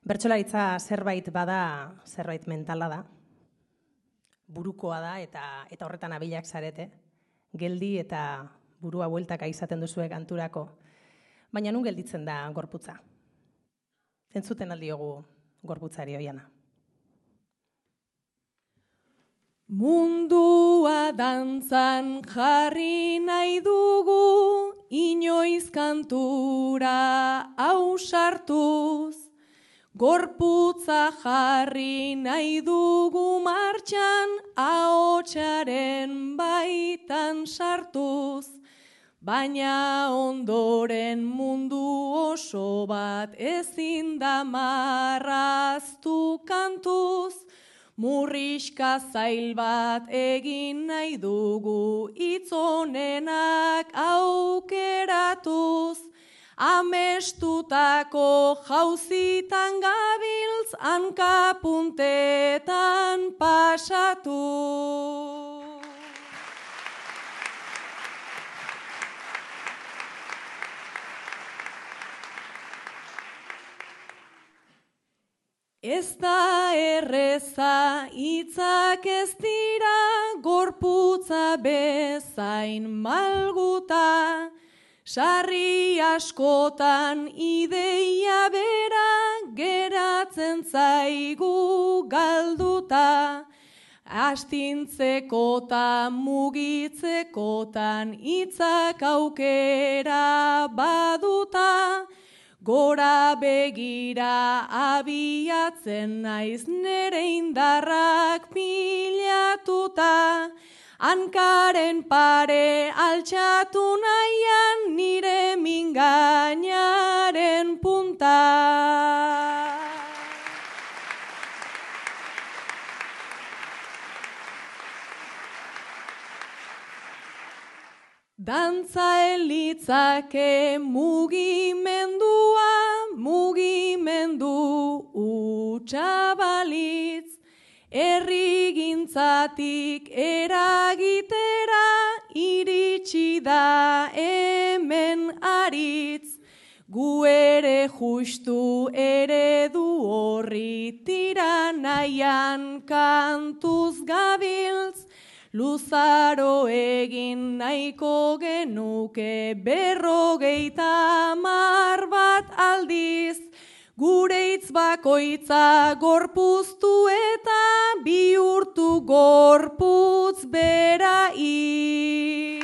Bertsolaritza zerbait bada, zerbait mentala da, burukoa da eta horretan abilak zarete, geldi eta burua bueltaka izaten duzue kanturako, baina nun gelditzen da gorputza. Entzuten aldiogu gorputzari Oiana. Mundua dantzan jarri nahi dugu, inoiz kantura ausartuz, gorputza jarri nahi dugu martxan, ahotsaren baitan sartuz, baina ondoren mundu oso bat ezin da marraztu kantuz, murriska zail bat egin nahi dugu hitz onenak aukeratuz, amestutako jauzitan gabiltz hankapuntetan pasatu. Ez da erreza hitzak ez dira, gorputza bezain malguta, sarri askotan ideia bera geratzen zaigu galduta, astintzekotan mugitzekotan hitzak aukera baduta, gora begira abiatzen naiz nere indarrak pilatuta, hankaren pare altxatu nahian nire mingainaren punta. Dantza elitzake mugimendua, mugimendu utxabalitz, herrigintzatik eragitera iritsi da hemen aritz, gu ere justu eredu horri tira nahian kantuz gabiltz, luzaro egin nahiko genuke 50 bat aldiz, gure hitz bakoitza gorpuztu eta bihurtu gorputz bera